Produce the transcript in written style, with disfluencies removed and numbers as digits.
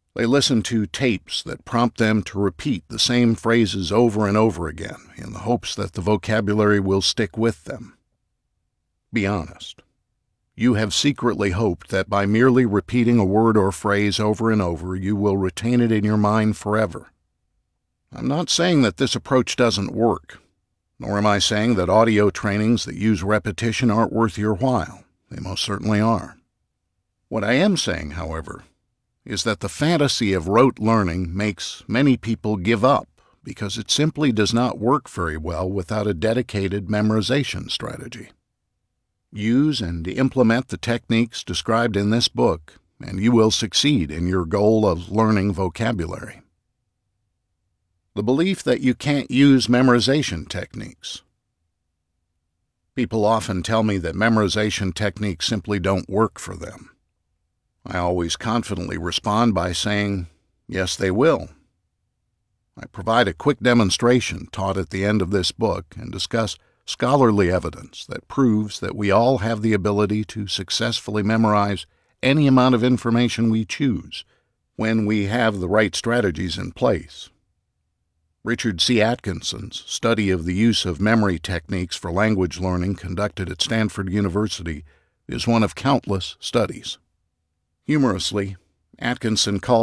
They listen to tapes that prompt them to repeat the same phrases over and over again in the hopes that the vocabulary will stick with them. Be honest. You have secretly hoped that by merely repeating a word or phrase over and over, you will retain it in your mind forever. I'm not saying that this approach doesn't work, nor am I saying that audio trainings that use repetition aren't worth your while. They most certainly are. What I am saying, however, is that the fantasy of rote learning makes many people give up because it simply does not work very well without a dedicated memorization strategy. Use and implement the techniques described in this book, and you will succeed in your goal of learning vocabulary. The belief that you can't use memorization techniques. People often tell me that memorization techniques simply don't work for them. I always confidently respond by saying, yes, they will. I provide a quick demonstration taught at the end of this book and discuss scholarly evidence that proves that we all have the ability to successfully memorize any amount of information we choose when we have the right strategies in place. Richard C. Atkinson's study of the use of memory techniques for language learning conducted at Stanford University is one of countless studies. Humorously, Atkinson called